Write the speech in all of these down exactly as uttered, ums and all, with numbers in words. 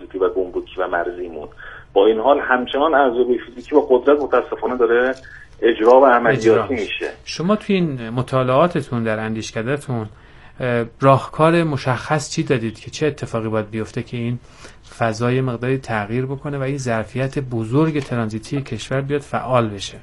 ترانزیتی و گمرکی و مرزیمون. با این حال همچنان ارزیابی فیزیکی با قدرت متاسفانه داره اجرا و عملیاتی میشه. شما توی این مطالعاتتون در اندیشکده‌تون راهکار مشخص چی دادید که چه اتفاقی باید بیفته که این فضای مقداری تغییر بکنه و این ظرفیت بزرگ ترانزیتی کشور بیاد فعال بشه؟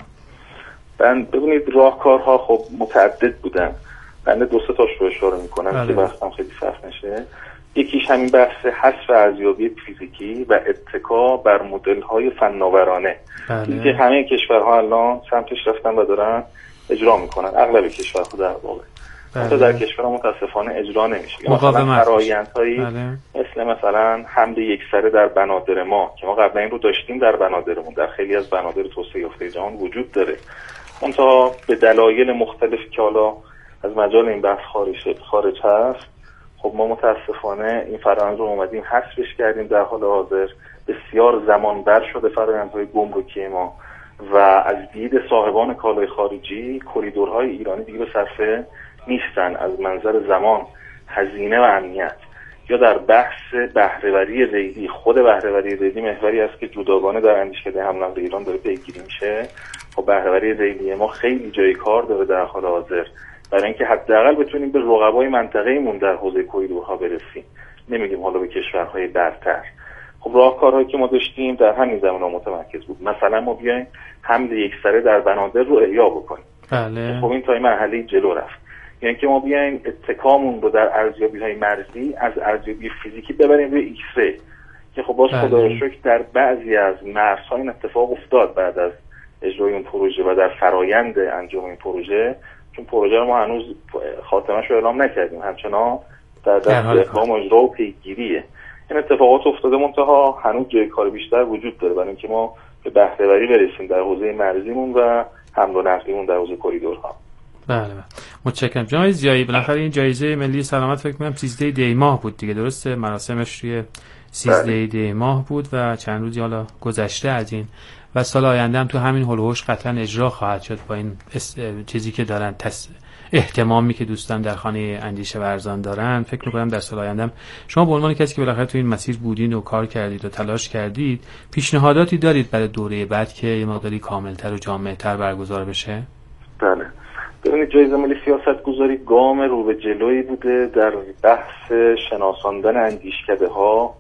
من ببینید راهکارها خب متعدد بودن. من دو سه تاش رو اشاره میکنم که بحثم خیلی سخت نشه. یکیش همین بحث حذف ارزیابی فیزیکی و اتکا بر مدل‌های فناورانه که همه کشورها الان سمتش رفتن و دارن اجرا میکنن. اغلب کشورها در واقع حتی در کشورها متاسفانه اجرا نمیشه. مثلا فرآیندهایی مثل مثلا حمل یکسره در بنادر ما که ما قبلا این رو داشتیم در بنادرمون، در خیلی از بنادر توسعه یافته جهان وجود داره، منتها به دلایل مختلفی که حالا از مجال این بحث خارج خارج هست، خب ما متاسفانه این فرآیند رو اومدیم حذفش کردیم. در حال حاضر بسیار زمان بر شده فرآیندهای گمرکی ما و از دید صاحبان کالای خارجی کریدورهای ایرانی دیگه به صرفه نیستن از منظر زمان، هزینه و امنیت. یا در بحث بهره‌وری ریلی، خود بهره‌وری ریلی محوری است که جداگانه در اندیشکده حمل به ایران داره پیگیری میشه. خب بهره‌وری ریلی ما خیلی جای کار داره در حال حاضر برای اینکه حداقل بتونیم به رقبای منطقه‌مون در حوزه کریدورها برسیم، نمیگیم حالا به کشورهای برتر. خب راهکارهایی که ما داشتیم در همین زمینه متمرکز بود. مثلا ما بیایم حمل یکسره در بنادر رو احیا بکنیم. بله. خب این تا این مرحله جلو رفت. یعنی که ما بیایم اتکامون رو در ارزیابی‌های مرزی از ارزیابی فیزیکی ببریم روی ایکس ری که خب باز خدا رو شکر در بعضی از مرزها این اتفاق افتاد بعد از اجرای اون پروژه و در فرایند انجام این پروژه، چون پروژه رو ما هنوز خاتمه‌اش رو اعلام نکردیم، همچنان در دست اقدام و اجرا و پیگیریه. این اتفاقات افتاده منتها هنوز جای کار بیشتر وجود داره برای اینکه ما به بهره‌وری برسیم در حوزه مرزیمون و حمل و نقلیمون در حوزه کریدورها. بله بله متشکرم. جناب زیایی بالاخره این جایزه ملی سلامت فکر کنم سیزده دی ماه بود دیگه، درسته؟ مراسمش روی سیزده دی ماه بود و چند روزی حالا گذشته از این و سال آینده هم تو همین هول و هوش قطعا اجرا خواهد شد با این چیزی که دارن تس... اهتمامی که دوستان در خانه اندیشه ورزان دارن. فکر می‌کنم در سال آینده شما به عنوان کسی که بالاخره تو این مسیر بودین و کار کردید و تلاش کردید، پیشنهاداتی دارید برای دوره بعد که یه مقداری کاملتر و جامع‌تر برگزار بشه؟ بله. ببینید جایزه ملی سیاستگذاری گام رو به جلویی بوده در بحث شناساندن اندیشکده‌ها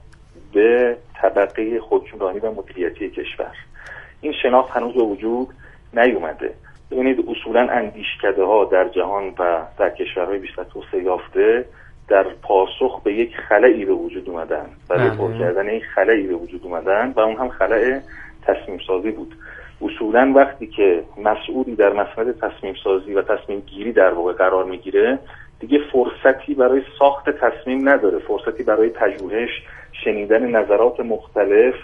به طبقه خودشونانی و مدیریتی کشور. این شناخت هنوز به وجود نیومده. ببینید اصولا اندیشکده‌ها در جهان و در کشورهای بیشتر توسعه یافته در پاسخ به یک خلایی به وجود اومدن، برای پر کردن یک خلایی به وجود اومدن و اون هم خلأ تصمیم سازی بود. اصولا وقتی که مسئولی در مسئله تصمیم سازی و تصمیم گیری در واقع قرار میگیره دیگه فرصتی برای ساخت تصمیم نداره، فرصتی برای پژوهش، شنیدن نظرات مختلف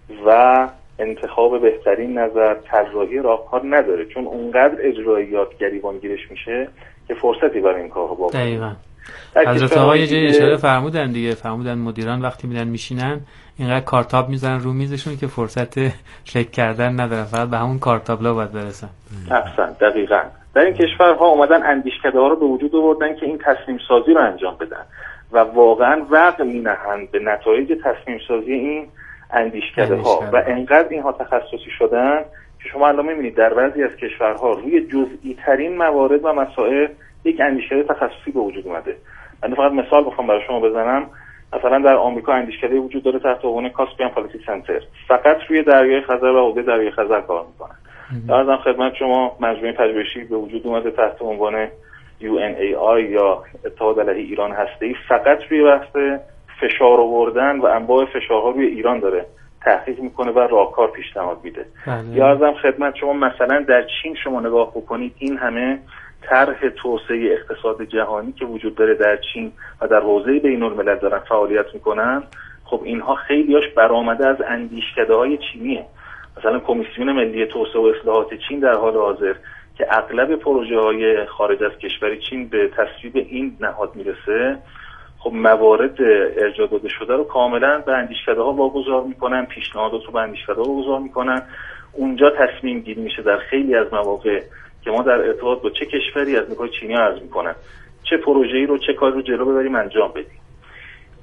و انتخاب بهترین نظر، طراحی راهکار نداره، چون اونقدر اجراییات گریبانگیرش میشه که فرصتی برای این کارها واقعا. دقیقاً. حضرت آقا یه جای اشاره فرمودن دیگه، فرمودن مدیران وقتی میرن میشینن اینقدر کارتاب میزنن رو میزشون که فرصت فکر کردن ندارن، فقط به همون کارتابلا باید برسن. احسن. دقیقاً. در این کشورها اومدن اندیشکده‌ها رو به وجود آوردن که این تصمیم سازی رو انجام بدن و واقعاً وقع مینهند به نتایج تصمیم سازی این اندیشکده‌ها و انقدر اینها تخصصی شدن که شما الان می‌بینید در بعضی از کشورها روی جزئی ترین موارد و مسائل یک اندیشکده تخصصی به وجود اومده. من فقط مثال بخوام برای شما بزنم، مثلا در آمریکا اندیشکده وجود داره تحت عنوان کاسپیان پالیسی سنتر، فقط روی دریای خزر و حوزه دریای خزر کار میکنه. در خدمت شما مجموعه پژوهشی به وجود اومده تحت عنوان یو ان ای آی یا اتحاد علیه ایران هسته‌ای، فقط روی بحث فشار آوردن و انواع فشارها روی ایران داره تحقیق میکنه و راهکار پیشنهاد میده. یا ازم خدمت شما مثلا در چین شما نگاه بکنید، این همه طرح توسعه اقتصاد جهانی که وجود داره در چین و در حوزه بین الملل دارن فعالیت میکنن، خب اینها خیلیاش برآمده از اندیشکده‌های چینیه. مثلا کمیسیون ملی توسعه و اصلاحات چین در حال حاضر که اغلب پروژه‌های خارج از کشور چین به تصویب این نهاد میرسه، خب موارد ارجاع داده شده رو کاملا به اندیشکده‌ها واگذار میکنن، پیشنهادات رو به اندیشکده‌ها واگذار میکنن، اونجا تصمیم گیری میشه در خیلی از مواقع که ما در ارتباط با چه کشوری از نگاه چینی عرض میکنن چه پروژه‌ای رو چه کاری رو جلو ببریم انجام بدیم.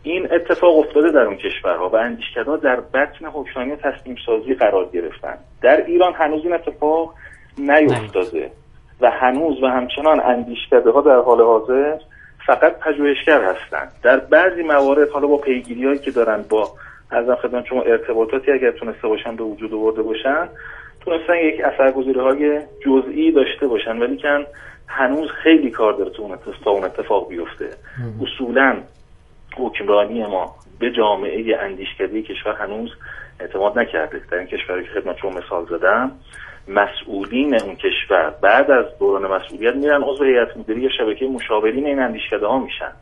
این اتفاق افتاده در اون کشورها و اندیشکده‌ها در بطن حکمرانی تصمیم سازی قرار گرفتن. در ایران هنوز این اتفاق نیفتاده و هنوز و همچنان اندیشکده‌ها در حال حاضر فقط پژوهشگر هستند. در بعضی موارد حالا با پیگیری‌هایی که دارن، با ازم خدمت شما ارتباطاتی اگر تونسته باشن به وجود آورده باشن، تونستن یک اثرگذاری‌های جزئی داشته باشن، ولی که هنوز خیلی کار داره تو اون اتفاق بیفته. اصولاً حکمرانی ما به جامعه اندیشکده کشور هنوز اعتماد نکرده. در این کشوری که خدمت شما مثال زدم، مسئولین اون کشور بعد از دوران مسئولیت میرن عضو هیئت مدیره یا شبکه مشاورین این اندیشکده ها میشن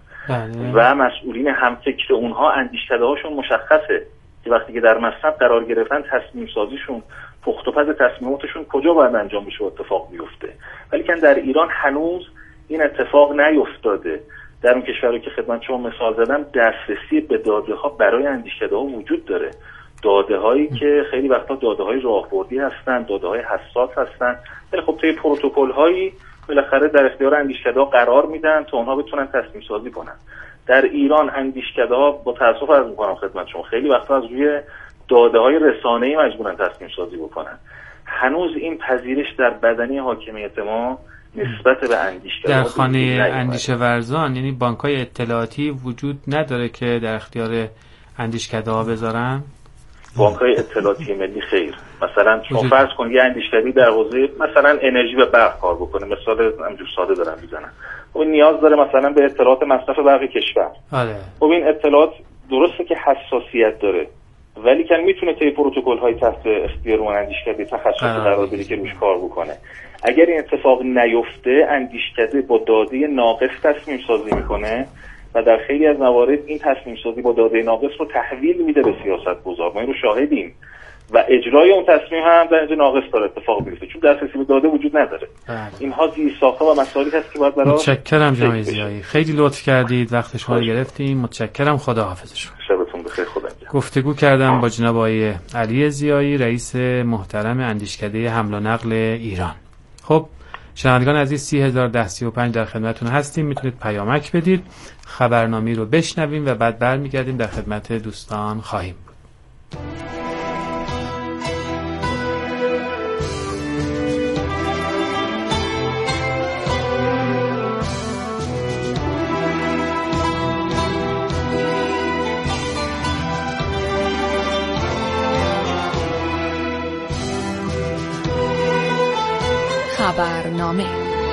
و مسئولین همفکر اونها اندیشکده هاشون مشخصه که وقتی که در مصنف قرار گرفتن تصمیم سازیشون، پخت و پز تصمیماتشون کجا باید انجام بشه و اتفاق بیفته. ولی که در ایران هنوز این اتفاق نیفتاده. در اون کشوری که خدمت شما مثال زدم، دسترسی به داده ها برای اندیشکده ها وجود داره. داده هایی که خیلی وقتا داده های راهبردی هستن، داده های حساس هستن، ولی خب طی پروتکل هایی بالاخره در اختیار اندیشکده ها قرار میدن تا اونها بتونن تصمیم سازی کنن. در ایران اندیشکده ها با تاسف عرض میکنم خدمت شما خیلی وقتا از روی داده های رسانه‌ای مجبورن تصمیم سازی بکنن. هنوز این پذیرش در بدنی حاکمیت ما نسبت به اندیشکده در خانه اندیشه ورزان، یعنی بانک‌های اطلاعاتی وجود نداره که در اختیار اندیشکده ها بذارن؟ بانک‌های اطلاعاتی ملی خیر. مثلا شما فرض کن یه اندیشکده‌ای در حوزه مثلا انرژی و برق کار بکنه، مثال همینجور ساده دارم میزنم. اون نیاز داره مثلا به اطلاعات مصرف برق کشور. آره. خب این اطلاعات درسته که حساسیت داره، ولی که میتونه طی پروتکل‌های تحت اختیار اون اندیشکده تخصصی قرار بده که روش کار بکنه. اگر این اتفاق نیفته، اندیشکده با داده ناقص تصمیم سازی میکنه و در خیلی از موارد این تصمیم سازی با داده ناقص رو تحویل میده به سیاستگزار. ما این رو شاهدیم و اجرای اون تصمیم هم در اینجا ناقص داره اتفاق بیفته، چون دسترسی به داده وجود نداره. اینها زیرساخت‌ها و مسائلی هست که باید برای متشکرم جناب ضیایی، خیلی لطف کردید، وقت شما رو گرفتیم. متشکرم، خداحافظ شما. شبتون بخیر. خدا نگهدار. گفتگو کردم با جناب آقای علی ضیایی، رئیس محترم اندیشکده حمل و نقل ایران. خب شنوندگان عزیز، سی هزار و ده سی و پنج در خدمتتون هستیم. میتونید پیامک بدید، خبرنامه رو بشنویم و بعد برمیگردیم در خدمت دوستان خواهیم بود. خبرنامه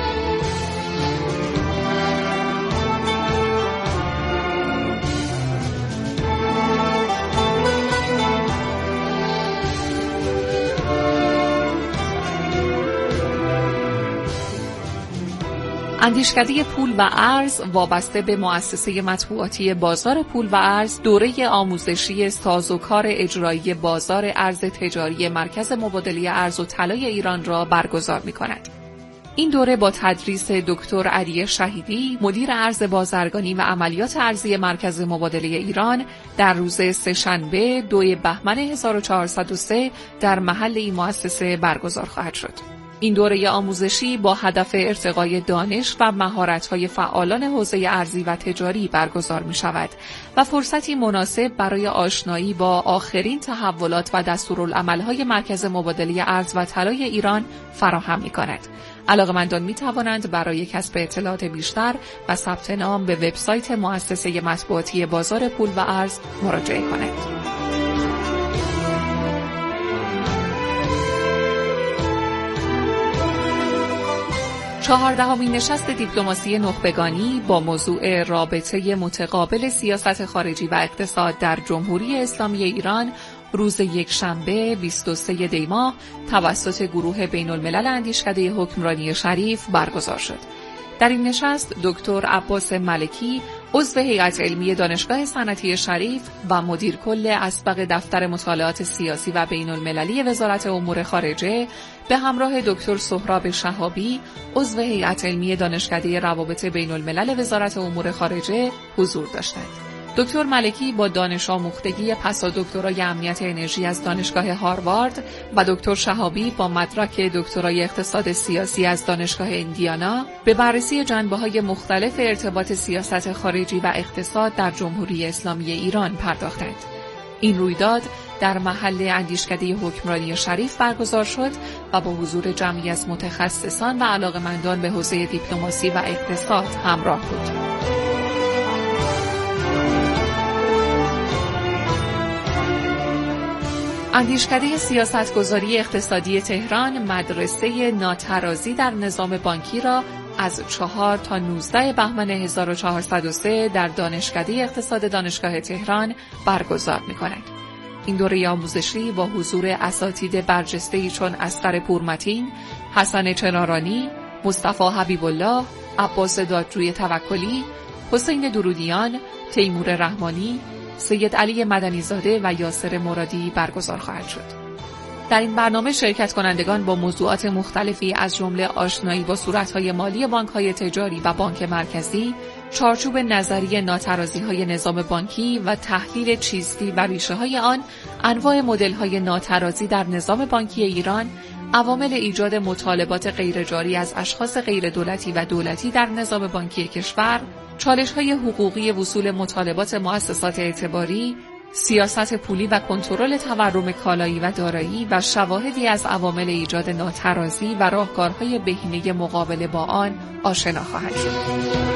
اندیشکده پول و ارز وابسته به مؤسسه مطبوعاتی بازار پول و ارز دوره آموزشی سازوکار اجرایی بازار ارز تجاری مرکز مبادله ارز و طلای ایران را برگزار می‌کند. این دوره با تدریس دکتر علی شهیدی، مدیر ارز بازرگانی و عملیات ارزی مرکز مبادله ایران، در روز سه‌شنبه دوم بهمن هزار و چهارصد و سه در محل این مؤسسه برگزار خواهد شد. این دوره آموزشی با هدف ارتقای دانش و مهارت‌های فعالان حوزه ارزی و تجاری برگزار می‌شود و فرصتی مناسب برای آشنایی با آخرین تحولات و دستورالعمل‌های مرکز مبادله ارز و طلای ایران فراهم می‌کند. علاقه‌مندان می‌توانند برای کسب اطلاعات بیشتر و ثبت نام به وبسایت مؤسسه مطبوعاتی بازار پول و ارز مراجعه کنند. چهاردهمین نشست دیپلماسی نخبگانی با موضوع رابطه متقابل سیاست خارجی و اقتصاد در جمهوری اسلامی ایران روز یکشنبه بیست و سوم دی ماه توسط گروه بین الملل اندیشکده حکمرانی شریف برگزار شد. در این نشست دکتر عباس ملکی، عضو هیئت علمی دانشگاه صنعتی شریف و مدیر کل اسبق دفتر مطالعات سیاسی و بین المللی وزارت امور خارجه به همراه دکتر سهراب شهابی، عضو هیئت علمی دانشکده روابط بین الملل وزارت امور خارجه حضور داشتند. دکتر ملکی با دانش آموختگی پسادکترای امنیت انرژی از دانشگاه هاروارد و دکتر شهابی با مدرک دکترای اقتصاد سیاسی از دانشگاه ایندیانا به بررسی جنبه‌های مختلف ارتباط سیاست خارجی و اقتصاد در جمهوری اسلامی ایران پرداختند. این رویداد در محل اندیشکده حکمرانی شریف برگزار شد و با حضور جمعی از متخصصان و علاقه‌مندان به حوزه دیپلماسی و اقتصاد همراه بود. اندیشکده سیاستگذاری اقتصادی تهران مدرسه ناترازی در نظام بانکی را از چهار تا نوزده بهمن هزار و چهارصد و سه در دانشکده اقتصاد دانشگاه تهران برگزار می‌کند. این دوره آموزشی با حضور اساتید برجسته‌ای چون اصغر پورمتین، حسن چنارانی، مصطفی حبیب الله، عباس دادجوی توکلی، حسین درودیان، تیمور رحمانی، سید علی مدنیزاده و یاسر مرادی برگزار خواهد شد. در این برنامه شرکت کنندگان با موضوعات مختلفی از جمله آشنایی با صورت‌های مالی بانک‌های تجاری و بانک مرکزی، چارچوب نظری ناترازی‌های نظام بانکی و تحلیل چیستی و ریشه‌های آن، انواع مدل‌های ناترازی در نظام بانکی ایران، عوامل ایجاد مطالبات غیرجاری از اشخاص غیردولتی و دولتی در نظام بانکی کشور، چالش‌های حقوقی وصول مطالبات مؤسسات اعتباری، سیاست پولی و کنترل تورم کالایی و دارایی و شواهدی از عوامل ایجاد ناترازی و راهکارهای بهینه مقابله با آن آشنا خواهند شد.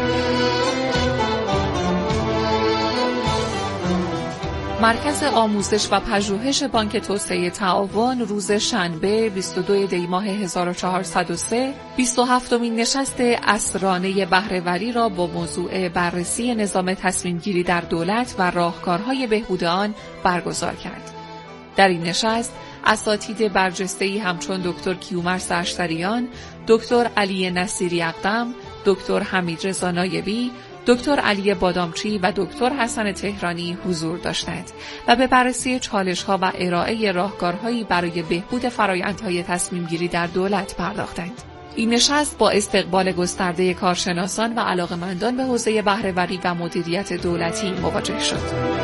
مرکز آموزش و پژوهش بانک توسعه تعاون روز شنبه بیست و دوم دی ماه هزار و چهارصد و سه بیست و هفتمین نشست عصرانه بهره‌وری را با موضوع بررسی نظام تصمیم گیری در دولت و راهکارهای بهبود آن برگزار کرد. در این نشست اساتید برجسته‌ای همچون دکتر کیومرث اشتریان، دکتر علی نصیری اقدم، دکتر حمید رضا نایبی، دکتر علی بادامچی و دکتر حسن تهرانی حضور داشتند و به بررسی چالش‌ها و ارائه راهکارهایی برای بهبود فرآیندهای تصمیم‌گیری در دولت پرداختند. این نشست با استقبال گسترده کارشناسان و علاقه‌مندان به حوزه بهره‌وری و مدیریت دولتی مواجه شد.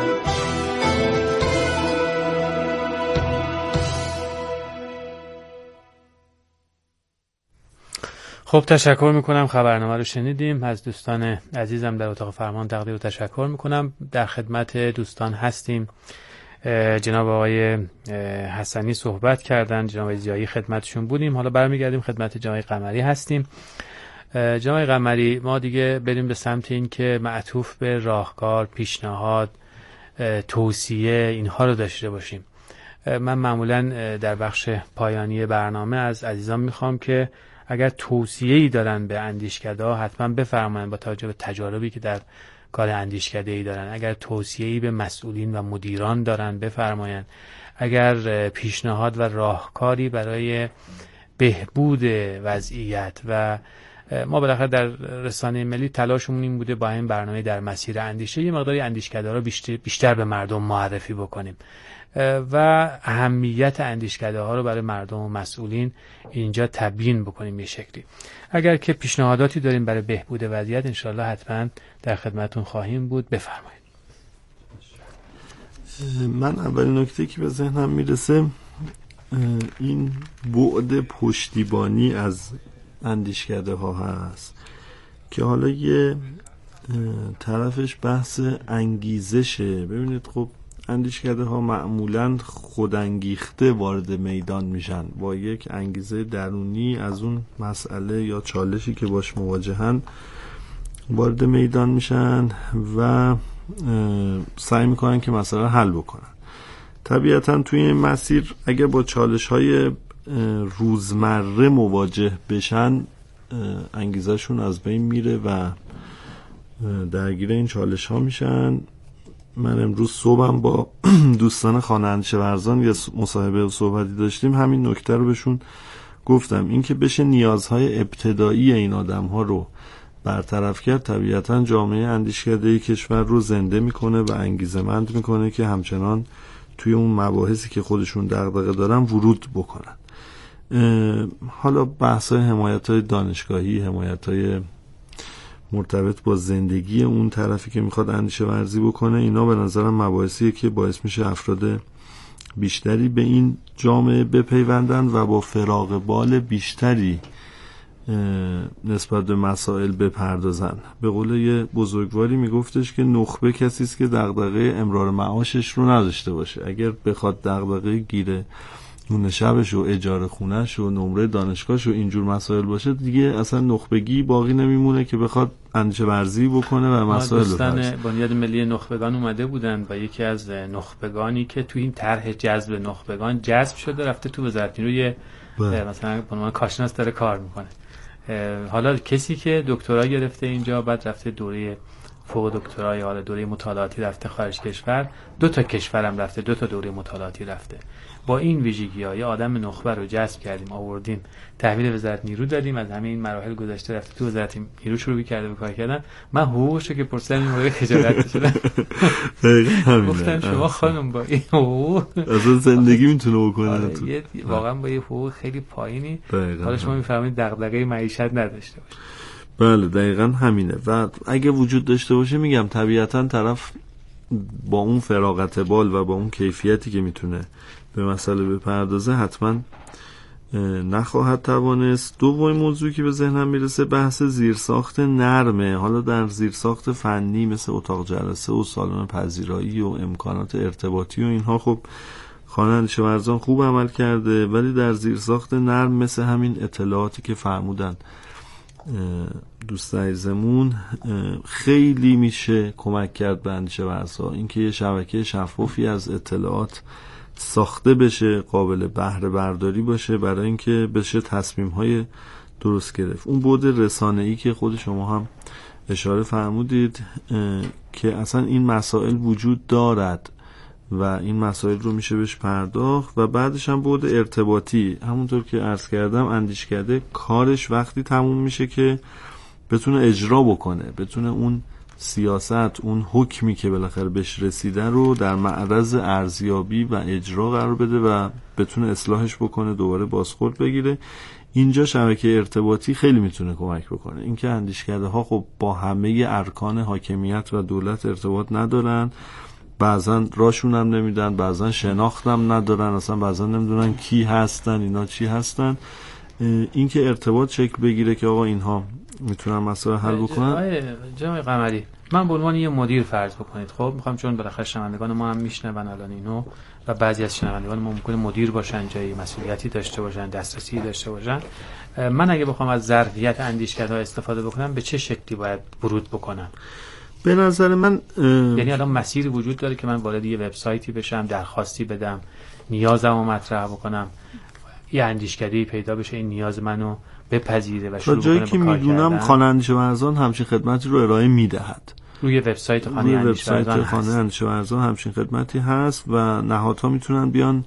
خب تشکر میکنم، خبرنامه رو شنیدیم. از دوستان عزیزم در اتاق فرمان تقدیر و تشکر میکنم. در خدمت دوستان هستیم. جناب آقای حسنی صحبت کردن، جناب آقای زیایی خدمتشون بودیم. حالا برمیگردیم خدمت جناب قمری هستیم. جناب قمری، ما دیگه بریم به سمت این که معطوف به راهکار، پیشنهاد، توصیه اینها رو داشته باشیم. من معمولا در بخش پایانی برنامه از عزیزان میخوام که اگر توصیه‌ای دارن به اندیشکده‌ها حتما بفرمایند با توجه به تجاربی که در کار اندیشکده‌ای دارن. اگر توصیه‌ای به مسئولین و مدیران دارن بفرمایند. اگر پیشنهاد و راهکاری برای بهبود وضعیت، و ما بالاخره در رسانه ملی تلاشمون این بوده با این برنامه در مسیر اندیشه یه مقداری اندیشکده‌ها رو بیشتر, بیشتر به مردم معرفی بکنیم و اهمیت اندیشکده‌ها رو برای مردم و مسئولین اینجا تبیین بکنیم یه شکلی. اگر که پیشنهاداتی داریم برای بهبود وضعیت انشالله حتما در خدمتون خواهیم بود. بفرمایید. من اولین نکته که به ذهنم میرسه این بعد پشتیبانی از اندیشکده‌ها هست که حالا یه طرفش بحث انگیزشه. ببینید خب اندیشکده ها معمولاً خودانگیخته وارد میدان میشن با یک انگیزه درونی از اون مسئله یا چالشی که باش مواجهن وارد میدان میشن و سعی میکنن که مسئله حل بکنن. طبیعتاً توی این مسیر اگر با چالش های روزمره مواجه بشن انگیزشون از بین میره و درگیر این چالش ها میشن. من امروز صبحم با دوستان خانه اندیشه ورزان یه مصاحبه و صحبتی داشتیم، همین نکته رو بهشون گفتم، این که بشه نیازهای ابتدایی این آدم ها رو برطرف کرد طبیعتا جامعه اندیشکده کشور رو زنده میکنه و انگیزه‌مند میکنه که همچنان توی اون مباحثی که خودشون دغدغه دارن ورود بکنن. حالا بحث‌های حمایت‌های دانشگاهی، حمایت‌های مرتبط با زندگی اون طرفی که میخواد اندیشه ورزی بکنه. اینا به نظرم مباحثیه که باعث میشه افراد بیشتری به این جامعه بپیوندن و با فراغ بال بیشتری نسبت به مسائل بپردازن. به قول یه بزرگواری میگفتش که نخبه کسی است که دغدغه امرار معاشش رو نداشته باشه. اگر بخواد دغدغه گیره نون شبش و اجاره خونهش و نمره دانشگاهش و اینجور مسائل باشه، دیگه اصلا نخبگی باقی نمیمونه که بخواد اندیشه ورزی بکنه و مسائل رو دوستان بنیاد ملی نخبگان اومده بودن و یکی از نخبگانی که تو این طرح جذب نخبگان جذب شده رفته تو وزارت نیروی مثلا به عنوان کارشناس داره کار میکنه. حالا کسی که دکترا گرفته اینجا، بعد رفته دوره فوق دکترا یا حالا دوره مطالعاتی رفته خارج کشور، دو تا کشورم رفته، دو تا دوره مطالعاتی رفته. با این ویژگی‌ها یه آدم نخبه رو جذب کردیم، آوردیم، تحویل وزارت نیرو دادیم، از همه این مراحل گذشته رفته تو وزارت نیرو شروع کرده به کار کردن. من حقوقشو که پرسیدم این موقع خجالت شدم. گفتم شما خانم با این حقوق اصلا زندگی میتونه بکنه تو. واقعا با یه حقوق خیلی پایینی حالا شما میفهمید دغدغه معیشت نداشته باشه. بله دقیقاً همینه. و اگه وجود داشته باشه میگم طبیعتاً طرف با اون فراغت بال و با اون کیفیتی که میتونه به مسئله بپردازه حتما نخواهد توانست. دومین موضوعی که به ذهنم میرسه بحث زیرساخت نرمه. حالا در زیرساخت فنی مثل اتاق جلسه و سالن پذیرایی و امکانات ارتباطی و اینها خب خانه اندیشه ورزان خوب عمل کرده، ولی در زیرساخت نرم مثل همین اطلاعاتی که فرمودن دوست عزیزمون خیلی میشه کمک کرد به اندیشه ورزها. اینکه یه شبکه شفافی از اطلاعات ساخته بشه، قابل بهره برداری باشه برای اینکه بشه تصمیم های درست گرفت. اون بعد رسانه‌ای که خود شما هم اشاره فرمودید که اصلا این مسائل وجود دارد و این مسائل رو میشه بهش پرداخت. و بعدش هم بعد ارتباطی، همونطور که عرض کردم اندیشکده کارش وقتی تموم میشه که بتونه اجرا بکنه، بتونه اون سیاست، اون حکمی که بالاخره بهش رسیده رو در معرض ارزیابی و اجرا قرار بده و بتونه اصلاحش بکنه، دوباره بازخورد بگیره. اینجا شبکه ارتباطی خیلی میتونه کمک بکنه. اینکه اندیشکده ها خب با همه ارکان حاکمیت و دولت ارتباط ندارن، بعضا راشون هم نمیدن، بعضا شناخت هم ندارن، اصلا بعضا نمیدونن کی هستن، اینا چی هستن. اینکه ارتباط شکل بگیره که آقا اینها میتونن مسائل حل بکنن. جناب قمری، من به عنوان یه مدیر فرض بکنید، خب میخوام چون بالاخره شنوندگان ما هم میشنون الان اینو و بعضی از شنوندگان ما ممکنه مدیر باشن، جایی مسئولیتی داشته باشن، دسترسی داشته باشن، من اگه بخوام از ظرفیت اندیشکدها استفاده بکنم به چه شکلی باید ورود بکنم؟ به نظر من یعنی الان مسیر وجود داره که من وارد یه وبسایتی بشم، درخواستی بدم، نیازمو مطرح بکنم، یه اندیشکده‌ای پیدا بشه این نیاز منو بپذیره و شروع کنه به کار کردن. جایی که میدونم خانه اندیشه ورزان همچین خدمتی رو ارائه میدهد. روی وبسایت خانه اندیشه ورزان خانه اندیشه ورزان همچین خدمتی هست و نهادها میتونن بیان،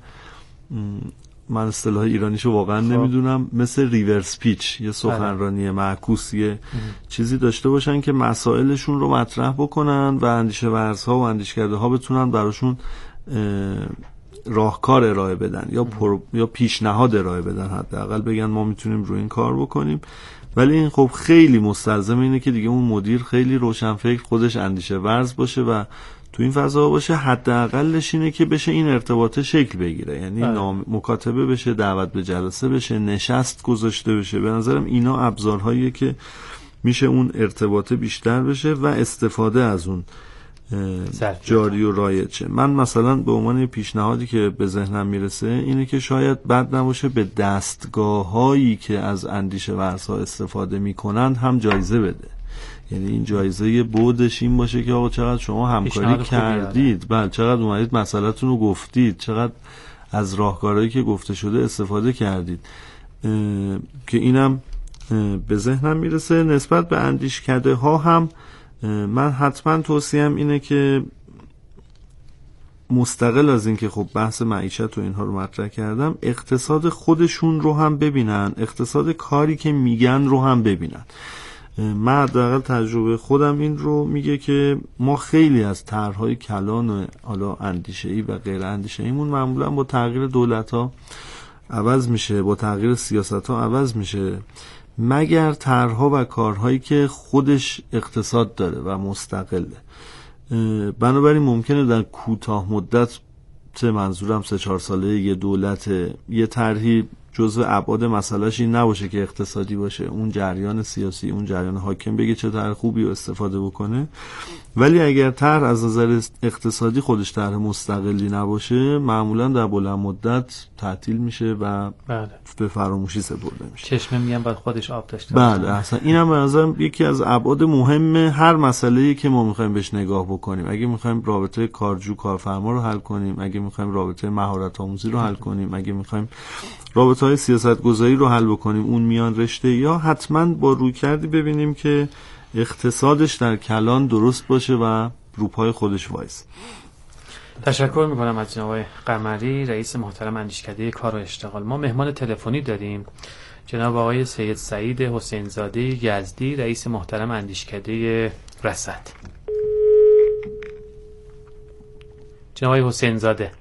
من اصطلاح ایرانیشو واقعا خب. نمیدونم، مثل ریورس پیچ، یه سخنرانی معکوسی چیزی داشته باشن که مسائلشون رو مطرح بکنن و اندیشه ورزها و اندیشکده ها بتونن براشون راهکار ارائه بدن یا پر... یا پیشنهاد ارائه بدن، حداقل بگن ما میتونیم روی این کار بکنیم. ولی این خب خیلی مستلزم اینه که دیگه اون مدیر خیلی روشنفکر، خودش اندیشه ورز باشه و تو این فضا باشه. حداقلش اینه که بشه این ارتباط شکل بگیره، یعنی نام مکاتبه بشه، دعوت به جلسه بشه، نشست گذاشته بشه. به نظرم اینا ابزارهاییه که میشه اون ارتباط بیشتر بشه و استفاده از اون جاری و رایج شه. من مثلا به عنوان پیشنهادی که به ذهنم میرسه اینه که شاید بد نباشه به دستگاه‌هایی که از اندیشه ورزها استفاده میکنند هم جایزه بده. یعنی این جایزه بودش این باشه که آقا چقدر شما همکاری کردید، بله چقدر اومدید مسئله‌تون رو گفتید، چقدر از راهکارهایی که گفته شده استفاده کردید، که اینم به ذهنم میرسه. نسبت به اندیشکده ها هم من حتما توصیهم اینه که مستقل از این که خب بحث معیشت و اینها رو مطرح کردم، اقتصاد خودشون رو هم ببینن، اقتصاد کاری که میگن رو هم ببینن. من حداقل تجربه خودم این رو میگه که ما خیلی از طرح‌های کلان و حالا اندیشه‌ای و غیر اندیشه‌ایمون معمولا با تغییر دولت‌ها عوض میشه، با تغییر سیاست‌ها عوض میشه. مگر طرح‌ها و کارهایی که خودش اقتصاد داره و مستقله. بنابراین ممکنه در کوتاه مدت، منظورم سه چهار ساله یه دولت، یه طرحی جزء ابعاد مسئلهش این نباشه که اقتصادی باشه، اون جریان سیاسی، اون جریان حاکم بگه چه طرح خوبی رو استفاده بکنه. ولی اگر طرح از نظر اقتصادی خودش طرح مستقلی نباشه، معمولا در بلند مدت تعطیل میشه و بله. به فراموشی سپرده میشه. چشمه میگن باید خودش آب داشته باشه. بله اصلا اینم به نظرم یکی از ابعاد مهم هر مسئله‌ای که ما میخوایم بهش نگاه بکنیم. اگه میخوایم رابطه کارجو کارفرما رو حل کنیم، اگه میخوایم رابطه مهارت آموزی رو حل کنیم، اگه میخوایم رابطه‌های سیاست‌گذاری رو حل بکنیم اون میان رشته، یا حتما با رویکردی ببینیم که اقتصادش در کلان درست باشه و رو پای خودش وایس. تشکر میکنم از جناب آقای قمری، رئیس محترم اندیشکده کار و اشتغال. ما مهمان تلفنی داریم، جناب آقای سید سعید حسین زاده یزدی، رئیس محترم اندیشکده رصد. جناب آقای حسین زاده.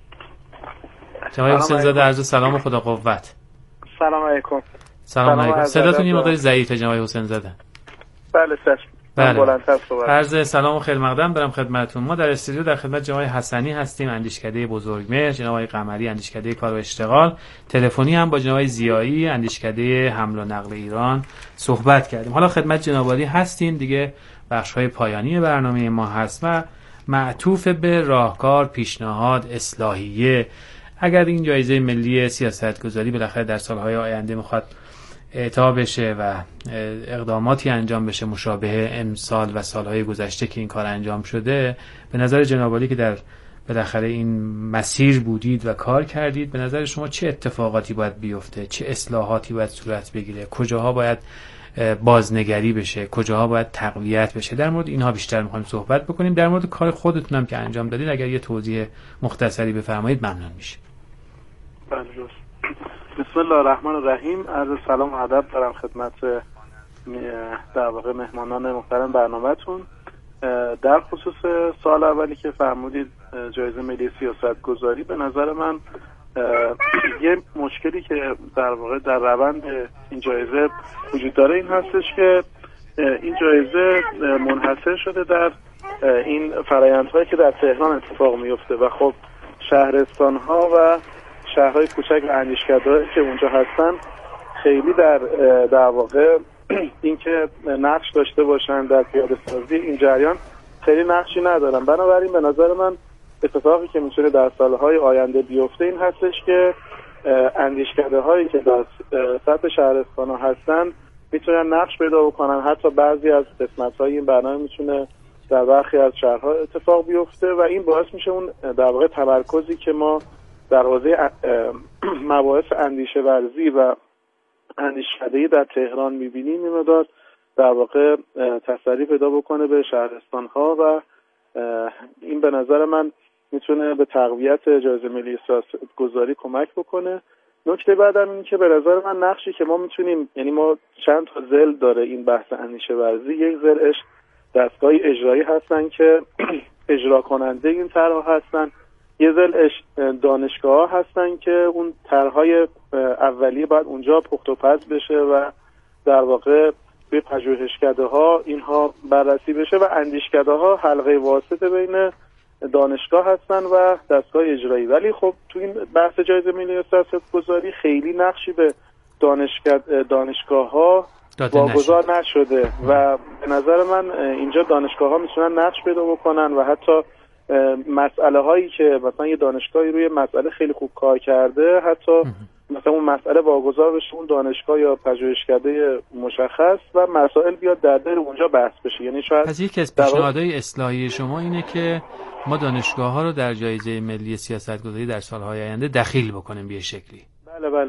جناب آقای حسین زاده، عرض سلام و خدا قوت. سلام علیکم. سلام علیکم. صداتون یه مقدار ضعیفه جناب آقای حسین زاده. بله سر. بله. عرض سلام و خیل مقدم دارم خدمتتون. ما در استودیو در خدمت جناب حسنی هستیم، اندیشکده بزرگمهر، جناب آقای قمری اندیشکده کار و اشتغال. تلفنی هم با جناب زیایی اندیشکده حمل و نقل ایران صحبت کردیم. حالا خدمت جناب عالی هستیم دیگه، بخش‌های پایانی برنامه ما هست و معطوف به راهکار، پیشنهاد، اصلاحیه. اگر این جایزه ملی سیاستگذاری بالاخره در سال‌های آینده میخواد اعطا بشه و اقداماتی انجام بشه مشابه امسال و سالهای گذشته که این کار انجام شده، به نظر جناب عالی که در بالاخره این مسیر بودید و کار کردید، به نظر شما چه اتفاقاتی باید بیفته، چه اصلاحاتی باید صورت بگیره، کجاها باید بازنگری بشه، کجاها باید تقویت بشه؟ در مورد اینها بیشتر می‌خوایم صحبت بکنیم. در مورد کار خودتون هم که انجام دادید اگر یه توضیح مختصری بفرمایید ممنون میشه. بله. بسم الله الرحمن الرحیم. عرض سلام و ادب دارم خدمت در واقع مهمانان محترم برنامه‌تون. در خصوص سال اولی که فرمودید جایزه ملی سیاست گذاری، به نظر من یه مشکلی که در واقع در روند این جایزه وجود داره این هستش که این جایزه منحصر شده در این فرآیندهایی که در تهران اتفاق میفته و خب شهرستان‌ها و شهرهای کوچک و اندیشکده‌هایی که اونجا هستن خیلی در در واقع اینکه نقش داشته باشن در پیاده سازی این جریان خیلی نقشی ندارن. بنابراین به نظر من اتفاقی که میتونه در سالهای آینده بیفته این هستش که اندیشکده‌هایی که در سطح شهرستان‌ها هستن میتونن نقش پیدا بکنن. حتی بعضی از قسمت‌های این برنامه میتونه در برخی از شهرها اتفاق بیفته و این باعث میشه اون در واقع تمرکزی که ما در حوزه مباحث اندیشه ورزی و اندیشکده‌ای در تهران می‌بینیم این مقدار در واقع تسری پیدا بکنه به شهرستان‌ها و این به نظر من میتونه به تقویت جایزه ملی سیاستگذاری کمک بکنه. نکته بعدم این که به نظر من نقشی که ما میتونیم، یعنی ما چند تا ضلع داره این بحث اندیشه ورزی، یک ضلعش دستگاه اجرایی هستن که اجرا کننده این طرح هستن، یه ضلعش دانشگاه ها هستن که اون طرح‌های اولیه باید اونجا پخت و پز بشه و در واقع به پژوهشکده ها اینها بررسی بشه و اندیشکده ها حلقه واسطه بین دانشگاه هستن و دستگاه اجرایی. ولی خب تو این بحث جایزه ملی سیاستگذاری خیلی نقشی به دانشگاه دانشگاه ها واگذار نشده و به نظر من اینجا دانشگاه ها میتونن نقش پیدا بکنن و حتی مسئله هایی که مثلا یه دانشگاهی روی مسئله خیلی خوب کار کرده، حتی مثلا اون مسئله واگذار بشه اون دانشگاه یا پژوهشکده مشخص و مسائل بیاد در دل اونجا بحث بشه. یعنی شاید از یک از پیشنهادهای اصلاحی شما اینه که ما دانشگاه ها رو در جایزه ملی سیاستگذاری در سالهای آینده دخیل بکنیم به شکلی. بله بله,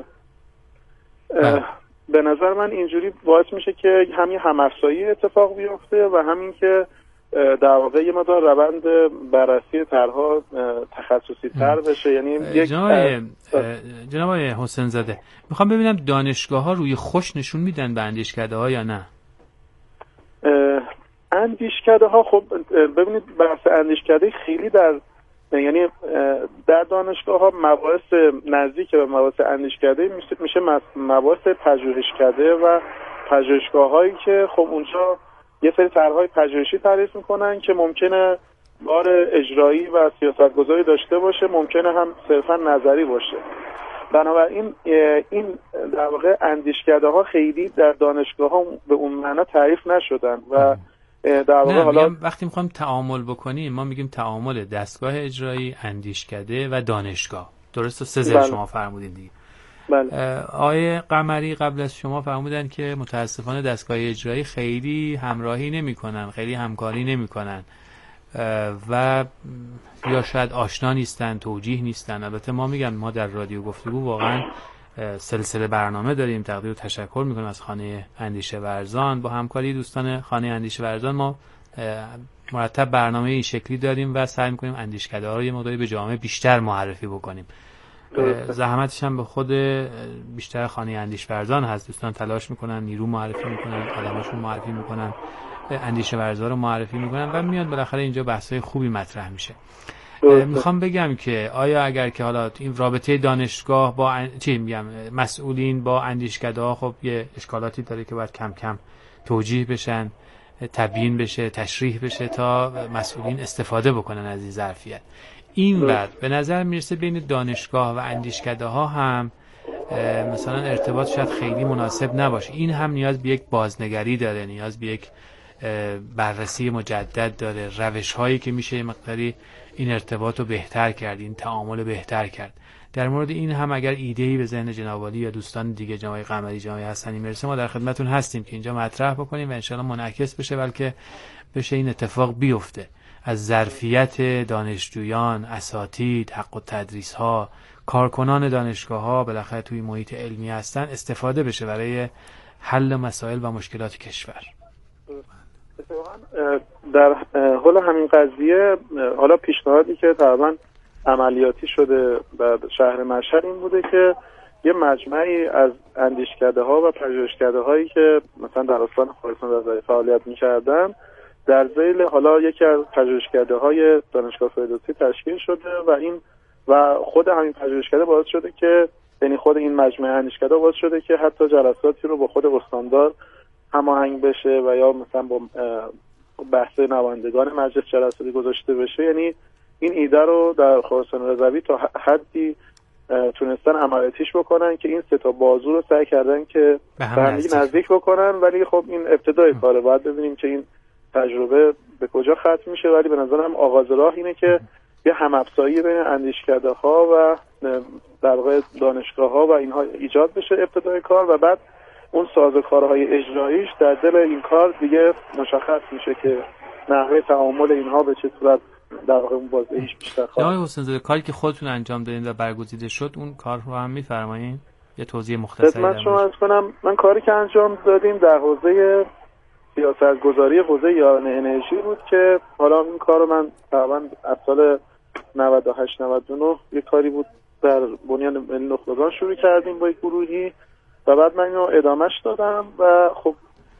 بله. به نظر من اینجوری باعث میشه که همین هم‌افزایی اتفاق بیفته و همین که در واقع یه مقدار روند بررسی طرح‌ها تخصصی تر بشه. یعنی یک جناب آقای حسین زاده، میخوام ببینم دانشگاه ها روی خوش نشون میدن به اندیشکده ها یا نه؟ اندیشکده ها خب ببینید بحث اندیشکده خیلی در یعنی در در دانشگاه‌ها مباحث نزدیک به مباحث اندیشکده میشه میشه مباحث پژوهشکده و پژوهشگاه‌هایی که خب اونجا یه سری طرح‌های پژوهشی تعریف میکنن که ممکنه بار اجرایی و سیاستگذاری داشته باشه، ممکنه هم صرفا نظری باشه. بنابراین این در واقع اندیشکده‌ها خیلی در دانشگاه‌ها به اون معنا تعریف نشدن و در واقع حالا وقتی میخوایم تعامل بکنیم ما میگیم تعامل دستگاه اجرایی، اندیشکده و دانشگاه. درسته؟ سه زل شما فرمودین دیگه. بله. آقای قمری قبل از شما فرمودن که متاسفانه دستگاه اجرایی خیلی همراهی نمی‌کنن، خیلی همکاری نمی‌کنن و یا شاید آشنا نیستن، توجیه نیستن. البته ما میگم ما در رادیو گفتگو واقعا سلسله برنامه داریم. تقدیر و تشکر میکنم از خانه اندیشه ورزان. با همکاری دوستان خانه اندیشه ورزان ما مرتب برنامه این شکلی داریم و سعی میکنیم اندیشکده‌ها رو یه مقداری به جامعه بیشتر معرفی بکنیم. زحمتش هم به خود بیشتر خانه اندیشه ورزان هست. دوستان تلاش میکنن، نیرو معرفی میکنن، آدماشون معرفی میکنن، اندیشه ورزا رو معرفی میکنن و میاد بالاخره اینجا بحث‌های خوبی مطرح میشه. میخوام بگم که آیا اگر که حالا این رابطه دانشگاه با ان... چی میگم مسئولین با اندیشکده‌ها خب یه اشکالاتی داره که باید کم کم توجیه بشن، تبیین بشه، تشریح بشه تا مسئولین استفاده بکنن از این ظرفیت. این بعد به نظر میرسه بین دانشگاه و اندیشکده‌ها هم مثلا ارتباط شاید خیلی مناسب نباشه. این هم نیاز به یک بازنگری داره، نیاز به یک بررسی مجدد داره، روش هایی که میشه یه مقداری این ارتباط رو بهتر کرد، این تعامل بهتر کرد. در مورد این هم اگر ایده‌ای به ذهن جناب عالی یا دوستان دیگه، جناب قمری، جناب حسنی میرسه، ما در خدمتتون هستیم که اینجا مطرح بکنیم و انشالله منعکس بشه، بلکه بشه این اتفاق بیفته. از ظرفیت دانشجویان، اساتید، حق التدریس ها، کارکنان دانشگاه ها بالاخره توی محیط علمی هستن استفاده بشه برای حل مسائل و مشکلات کشور. در حال همین قضیه حالا پیشنهادی که تقریبا عملیاتی شده در شهر مشهد این بوده که یه مجمعی از اندیشکده‌ها و پژوهشکده‌هایی که مثلا در استان خراسان رضوی فعالیت می‌کردن در ذیل حالا یکی از پژوهشکده‌های دانشگاه فردوسی تشکیل شده و این و خود همین پژوهشکده باعث شده که یعنی خود این مجمع اندیشکده باعث شده که حتی جلساتی رو با خود استاندار هماهنگ بشه و یا مثلا با بحث نمایندگان مجلس جلساتی گذاشته بشه. یعنی این ایده رو در خراسان رضوی تا حدی تونستن عملیاتیش بکنن که این سه تا بازو رو سعی کردن که به هم نزدیک. نزدیک بکنن، ولی خب این ابتدای کاره، باید ببینیم که این تجربه به کجا ختم میشه. ولی به نظرم آغاز راه اینه که یه هم‌افزایی بین اندیشکده‌ها و در واقع دانشگاه‌ها و اینها ایجاد بشه ابتدای کار و بعد اون سازوکارهای اجراییش در دل این کار دیگه مشخص میشه که نحوه تعامل اینها به چه صورت در واقع اون بازدهیش بیشتر خواهد. آقای حسین زاده، کاری که خودتون انجام دادین و برگزیده شد اون کار رو هم می‌فرمایید؟ یه توضیح مختصری من شما عرض کنم. من کاری که انجام دادیم در حوزه سیاستگذاری حوزه یارانه انرژی بود که حالا این کار رو من تقریبا از سال نود و هشت نود و نه یک کاری بود در بنیان ملی نخبگان شروع کردیم با یک گروهی و بعد من اینو ادامهش دادم و خب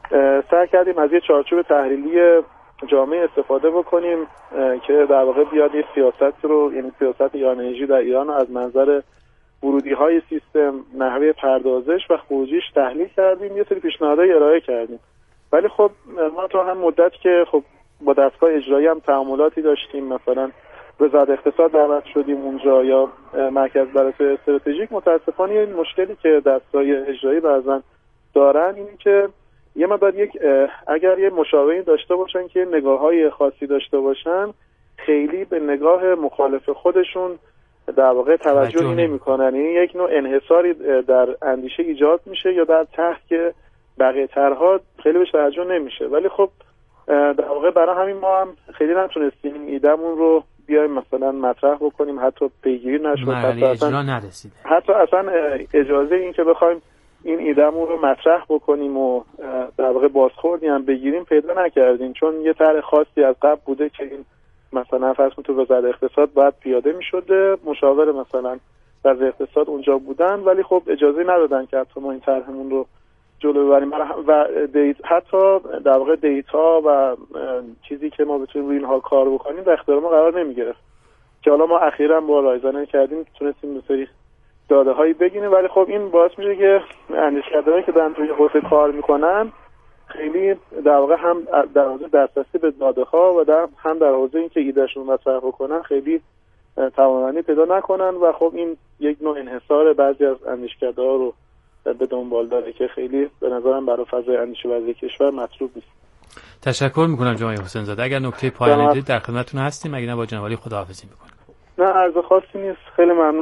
سعی کردیم از یه چارچوب تحلیلی جامعه استفاده بکنیم که در واقع بیاد یه سیاست رو، یعنی سیاست یارانه انرژی در ایران از منظر ورودی های سیستم، نحوه پردازش و خروجیش تحلیل کردیم، یه سری پیشنهادهای ارائه کردیم. ولی خب ما تو هم مدت که خب با دستگاه اجرایی هم تعاملاتی داشتیم، مثلا وزارت اقتصاد دعوت شدیم اونجا یا مرکز بررسی استراتژیک، متاسفانه این مشکلی که دستگاه اجرایی بعضن دارن اینه که یه مقدار یک اگر یه مشاوری داشته باشن که نگاه‌های خاصی داشته باشن، خیلی به نگاه مخالف خودشون در واقع توجهی نمی‌کنن. این یک نوع انحصاری در اندیشه ایجاد میشه یا در طرح که بقیه طرح‌ها خیلی بهش توجه نمیشه. ولی خب در واقع برای همین ما هم خیلی نتونستیم این ایدمون رو بیایم مثلا مطرح بکنیم، حتی پیگیری نشد، حتی اصلا نرسیده. حتی اصلا اجازه این که بخوایم این ایدمون رو مطرح بکنیم و در واقع بازخوردی هم بگیریم پیدا نکردیم، چون یه طرح خاصی از قبل بوده که این مثلا فرض کنید تو وزارت اقتصاد باید پیاده می‌شده، مشاور مثلا وزارت اقتصاد اونجا بودن، ولی خب اجازه ندادن که حتی ما این طرحمون رو جلو ببریم و دیت حتی در واقع دیتا و چیزی که ما بتونیم روی اینها کار بکنیم در اختیار ما قرار نمیگرفت. که حالا ما اخیراً با رایزنه کردیم تونستیم سری داده هایی بگیریم، ولی خب این باعث میشه که اندیشکدهایی که دارن توی حوزه کار میکنن خیلی در واقع هم در حوزه دسترسی به داده ها و در هم در حوزه اینکه ایدهشون مطرح بکنن خیلی توانمندی پیدا نکنن و خب این یک نوع انحصار بعضی از اندیشکده‌ها رو به دنبال داره که خیلی به نظرم برای فضای اندیشه ورزی کشور مطلوب نیست. تشکر میکنم جناب حسین زاده. اگر نکته پایانی دارید در خدمتتون هستیم، اگه نه با جناب علی خداحافظی میکنم. نه عرض خاصی نیست، خیلی ممنون.